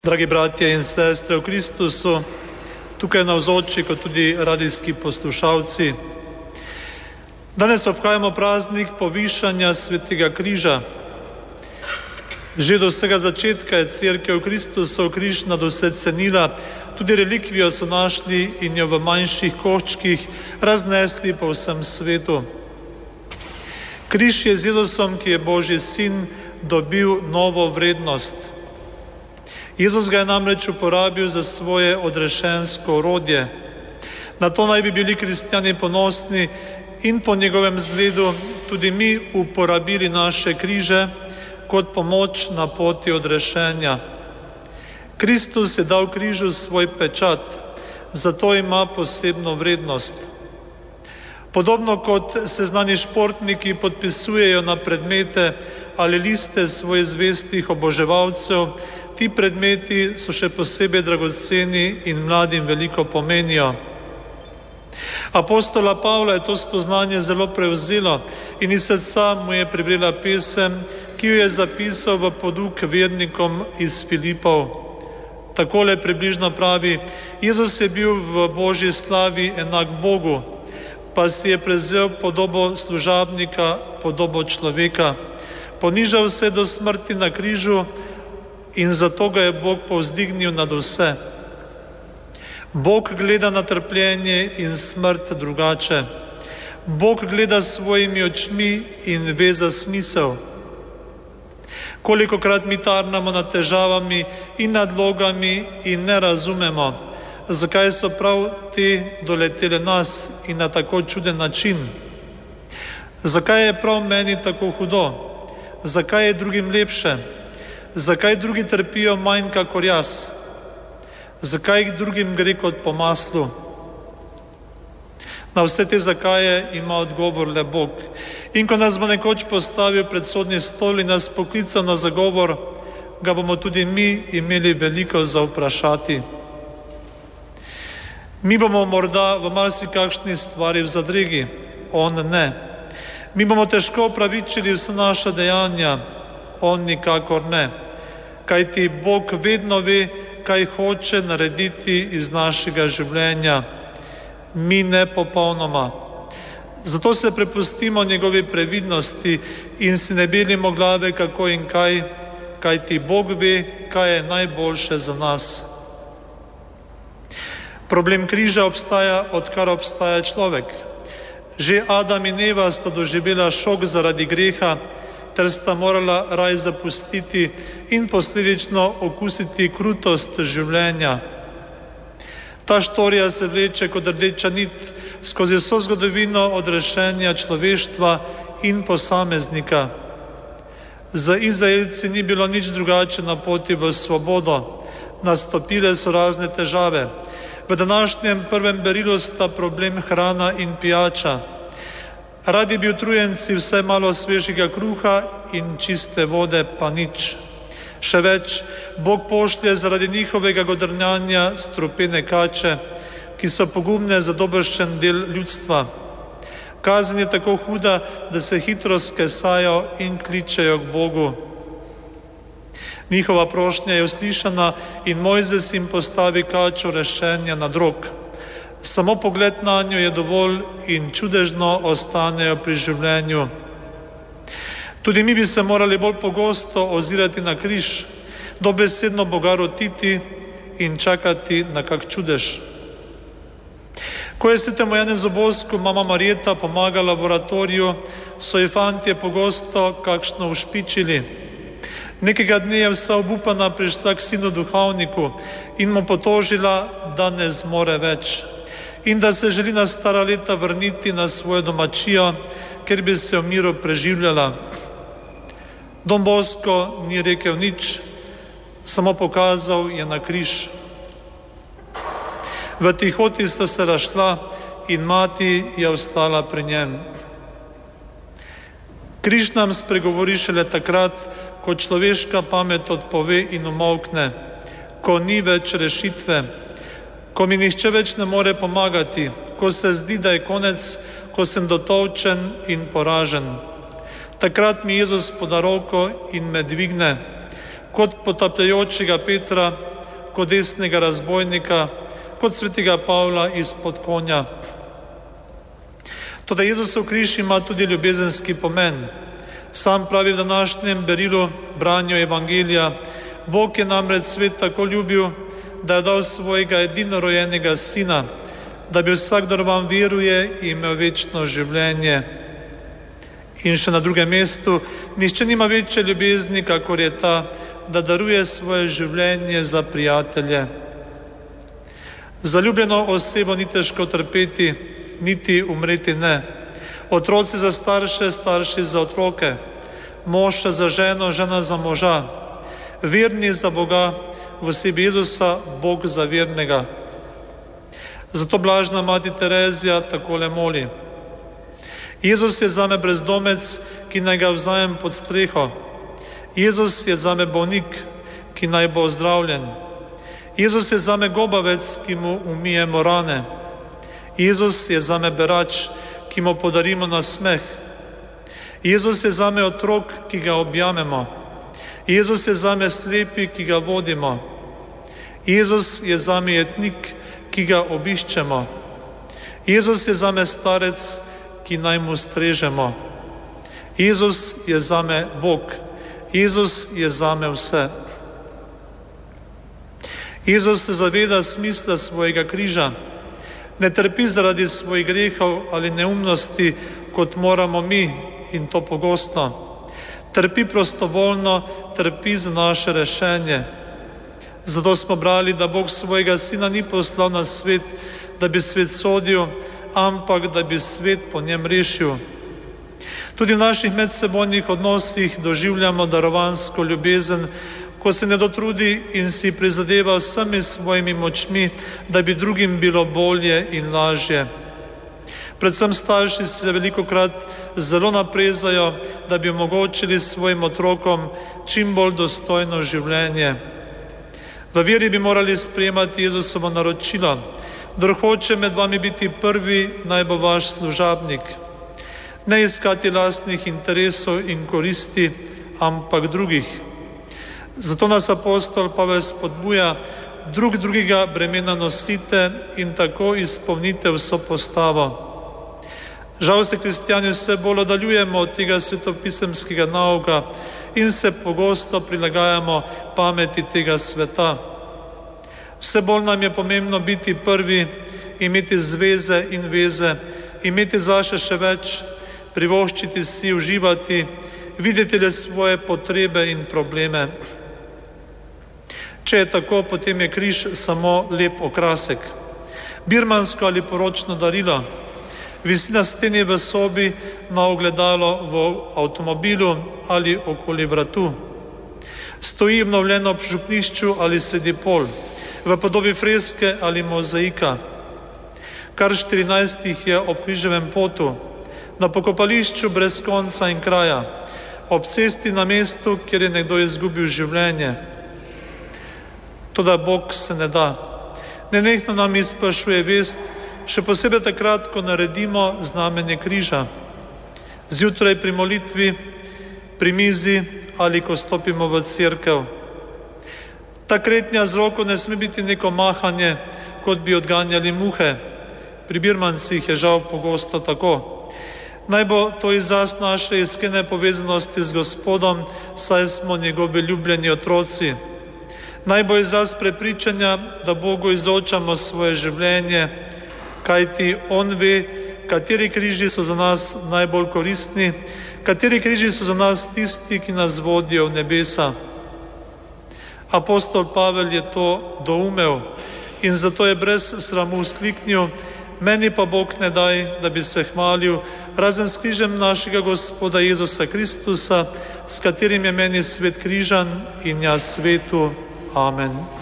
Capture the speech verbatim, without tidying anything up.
Dragi bratje in sestre v Kristusu, tukaj navzoči kot tudi radijski poslušalci. Danes obhajamo praznik povišanja svetega križa. Že do vsega začetka je Cerkev Kristusov križ nadvse cenila, tudi relikvijo so našli in jo v manjših koščkih raznesli po vsem svetu. Križ je z Jezusom, ki je Božji sin, dobil novo vrednost. Jezus ga je namreč uporabil za svoje odrešensko orodje. Na to naj bi bili kristjani ponosni in po njegovem zgledu tudi mi uporabili naše križe kot pomoč na poti odrešenja. Kristus je dal križu svoj pečat, zato ima posebno vrednost. Podobno kot se znani športniki podpisujejo na predmete ali liste svojih zvestih oboževalcev, ti predmeti so še posebej dragoceni in mladim veliko pomenijo. Apostola Pavla je to spoznanje zelo prevzelo in iz srca mu je pribrela pesem, ki jo je zapisal v poduk vernikom iz Filipov. Takole približno pravi: Jezus je bil v Božji slavi enak Bogu, pa si je prevzel podobo služabnika, podobo človeka. Ponižal se do smrti na križu in zato ga je Bog povzdignil nad vse. Bog gleda na trpljenje in smrt drugače. Bog gleda s svojimi očmi in ve za smisel. Kolikokrat mi tarnamo nad težavami in nadlogami in ne razumemo, zakaj so prav te doletele nas in na tako čuden način. Zakaj je prav meni tako hudo? Zakaj je drugim lepše? Zakaj drugi trpijo manj kakor jaz? Zakaj drugim gre kot po maslu? Na vse te zakaje ima odgovor le Bog. In ko nas bo nekoč postavil pred sodni stol in nas poklical na zagovor, ga bomo tudi mi imeli veliko za vprašati. Mi bomo morda v marsikakšni stvari v zadregi, on ne. Mi bomo težko opravičili vse naša dejanja, on nikakor ne. Kajti Bog vedno ve, kaj hoče narediti iz našega življenja. Mi ne popolnoma. Zato se prepustimo njegovi previdnosti in si ne belimo glave kako in kaj, kajti Bog ve, kaj je najboljše za nas. Problem križa obstaja, odkar obstaja človek. Že Adam in Eva sta doživela šok zaradi greha, ter sta morala raj zapustiti in posledično okusiti krutost življenja. Ta štorija se vleče kot rdeča nit skozi vso zgodovino odrešenja človeštva in posameznika. Za Izraelci ni bilo nič drugače na poti v svobodo. Nastopile so razne težave. V današnjem prvem berilu sta problem hrana in pijača. Radi bi utrujenci vsaj malo svežega kruha in čiste vode pa nič. Še več, Bog pošlje zaradi njihovega godrnjanja strupene kače, ki so pogumne za dobršen del ljudstva. Kazen je tako huda, da se hitro skesajo in kličejo k Bogu. Njihova prošnja je uslišana in Mojzes jim postavi kačo rešenja na drog. Samo pogled na njo je dovolj in čudežno ostanejo pri življenju. Tudi mi bi se morali bolj pogosto ozirati na križ, dobesedno Boga rotiti in čakati na kak čudež. Ko je svetemu Janezu Bosku mama Marjeta pomagala v oratoriju, so ji fantje pogosto kakšno ušpičili. Nekega dne je vsa obupana prišla k sinu duhovniku in mu potožila, da ne zmore več in da se želi na stara leta vrniti na svojo domačijo, ker bi se v miru preživljala. Don Bosko ni rekel nič, samo pokazal je na križ. V tihoti sta se razšla in mati je ostala pri njem. Križ nam spregovori šele takrat, ko človeška pamet odpove in umolkne, ko ni več rešitve, ko mi nihče več ne more pomagati, ko se zdi, da je konec, ko sem dotolčen in poražen. Takrat mi Jezus poda roko in me dvigne. Kot potapljajočega Petra kot desnega razbojnika, kot svetega Pavla izpod konja. Toda Jezusov križ ima tudi ljubezenski pomen. Sam pravi v današnjem berilu branju Evangelija: Bog je namreč svet tako ljubil, da je dal svojega edinorojenega sina, da bi vsakdor vam veruje imel večno življenje. In še na drugem mestu: nihče nima večje ljubezni, kakor je ta, da daruje svoje življenje za prijatelje. Zaljubljeno osebo ni težko trpeti, niti umreti ne. Otroci za starše, starši za otroke, mož za ženo, žena za moža, verni za Boga, v osebi Jezusa Bog za vernega. Zato blažna mati Terezija takole moli: Jezus je zame brezdomec, ki naj ga vzamem pod streho. Jezus je zame bolnik, ki naj bo ozdravljen. Jezus je zame gobavec, ki mu umijemo rane. Jezus je zame berač, ki mu podarimo nasmeh. Jezus je zame otrok, ki ga objamemo. Jezus je zame slepi, ki ga vodimo. Jezus je zame jetnik, ki ga obiščemo. Jezus je zame starec, ki naj mu strežemo. Jezus je zame Bog. Jezus je zame vse. Jezus se zaveda smisla svojega križa. Ne trpi zaradi svojih grehov ali neumnosti, kot moramo mi, in to pogosto. Trpi prostovoljno, trpi za naše rešenje. Zato smo brali, da Bog svojega sina ni poslal na svet, da bi svet sodil, ampak da bi svet po njem rešil. Tudi v naših medsebojnih odnosih doživljamo darovansko ljubezen, ko se ne dotrudi in si prizadeva vsemi svojimi močmi, da bi drugim bilo bolje in lažje. Predvsem starši se velikokrat zelo naprezajo, da bi omogočili svojim otrokom čim bolj dostojno življenje. V veri bi morali sprejemati Jezusovo naročilo: kdor hoče med vami biti prvi, naj bo vaš služabnik. Ne iskati lastnih interesov in koristi, ampak drugih. Zato nas apostol Pavel spodbuja: drug drugega bremena nosite in tako izpolnite vso postavo. Žal se kristjani vse bolj oddaljujemo od tega svetopisemskega nauka in se pogosto prilagajamo pameti tega sveta. Vse bolj nam je pomembno biti prvi, imeti zveze in veze, imeti zase še več, privoščiti si, uživati, videti le svoje potrebe in probleme. Če je tako, potem je križ samo lep okrasek, birmansko ali poročno darilo, visi na steni v sobi, na ogledalo v avtomobilu ali okoli vratu. Stoji obnovljeno ob župnišču ali sredi pol, v podobi freske ali mozaika. Kar štirinajst jih je ob križevem potu, na pokopališču brez konca in kraja, ob cesti na mestu, kjer je nekdo izgubil življenje. Toda Bog se ne da. Nenehno nam izprašuje vest, še posebej takrat, ko naredimo znamenje križa. Zjutraj pri molitvi, pri mizi ali ko stopimo v cerkev. Ta kretnja z roko ne sme biti neko mahanje, kot bi odganjali muhe. Pri birmancih je žal pogosto tako. Naj bo to izraz naše iskrene povezanosti z Gospodom, saj smo njegovi ljubljeni otroci. Naj bo izraz prepričanja, da Bogu izročamo svoje življenje, kajti On ve, kateri križi so za nas najbolj koristni, kateri križi so za nas tisti, ki nas vodijo v nebesa. Apostol Pavel je to doumel in zato je brez sramu vzkliknil: meni pa Bog ne daj, da bi se hvalil, razen s križem našega Gospoda Jezusa Kristusa, s katerim je meni svet križan in jaz svetu. Amen.